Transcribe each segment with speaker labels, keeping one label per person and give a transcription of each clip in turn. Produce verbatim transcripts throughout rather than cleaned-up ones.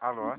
Speaker 1: Alô?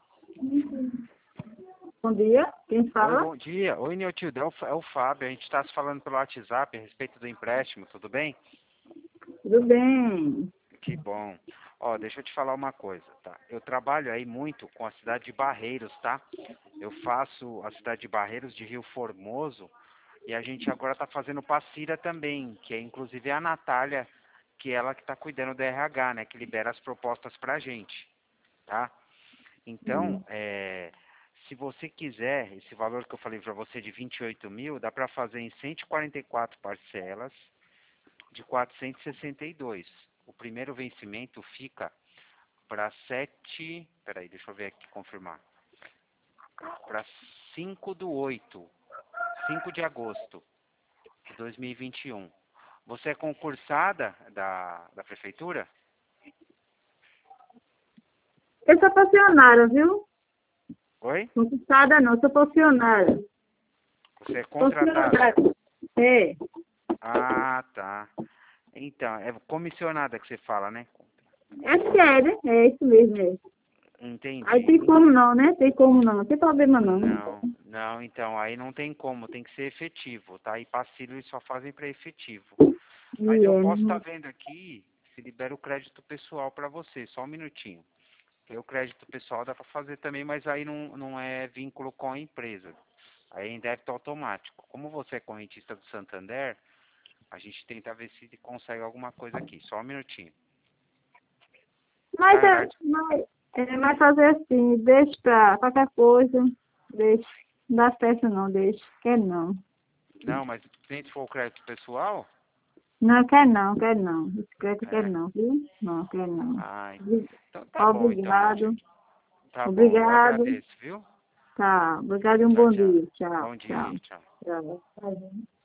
Speaker 2: Bom dia, quem
Speaker 1: Oi,
Speaker 2: fala?
Speaker 1: bom dia. Oi, Neutildo, é o, F- é o Fábio. A gente está se falando pelo WhatsApp a respeito do empréstimo, tudo bem?
Speaker 2: Tudo bem.
Speaker 1: Que bom. Ó, deixa eu te falar uma coisa, tá? Eu trabalho aí muito com a cidade de Barreiros, tá? Eu faço a cidade de Barreiros de Rio Formoso e a gente agora está fazendo Passira também, que é inclusive a Natália, que é ela que está cuidando do R H, né? Que libera as propostas pra gente, tá?
Speaker 2: Hum.
Speaker 1: Então, é, se você quiser, esse valor que eu falei para você de vinte e oito mil, dá para fazer em cento e quarenta e quatro parcelas de quatrocentos e sessenta e dois. O primeiro vencimento fica para sete, peraí, deixa eu ver aqui, confirmar, para cinco do oito, cinco de agosto de dois mil e vinte e um. Você é concursada da, da prefeitura?
Speaker 2: Eu sou funcionária, viu?
Speaker 1: Oi?
Speaker 2: Conquistada não, sou funcionária.
Speaker 1: Você é contratada?
Speaker 2: Funcionária. É,
Speaker 1: Ah, tá. Então, é comissionada que você fala, né?
Speaker 2: é sério, é isso mesmo. É. Aí tem
Speaker 1: Entendi.
Speaker 2: como não, né? Tem como não, não tem problema não.
Speaker 1: Não, não, então, aí não tem como, tem que ser efetivo, tá? E passivo eles só fazem para efetivo. Mas
Speaker 2: E
Speaker 1: eu
Speaker 2: é,
Speaker 1: posso estar
Speaker 2: uhum.
Speaker 1: vendo aqui se libera o crédito pessoal para você, só um minutinho. Porque o crédito pessoal dá para fazer também, mas aí não, não é vínculo com a empresa. Aí é em débito automático. Como você é correntista do Santander, a gente tenta ver se consegue alguma coisa aqui. Só um minutinho. Na
Speaker 2: Mas é,
Speaker 1: verdade,
Speaker 2: mas, é mais fazer assim, deixa pra qualquer coisa, deixa. Não dá certo não, deixa. Quer não.
Speaker 1: não, mas se for o crédito pessoal,
Speaker 2: Não, quer não, quer não. Bicicleta quer
Speaker 1: é.
Speaker 2: não, viu? Não, quer não.
Speaker 1: Ai, então tá bom, então,
Speaker 2: Obrigado.
Speaker 1: Neutinho. Tá bom, eu
Speaker 2: Obrigado.
Speaker 1: agradeço, viu?
Speaker 2: Tá. Obrigado e um
Speaker 1: Tchau,
Speaker 2: bom
Speaker 1: tchau.
Speaker 2: dia. Tchau,
Speaker 1: Bom dia,
Speaker 2: tchau.
Speaker 1: tchau.
Speaker 2: Tchau.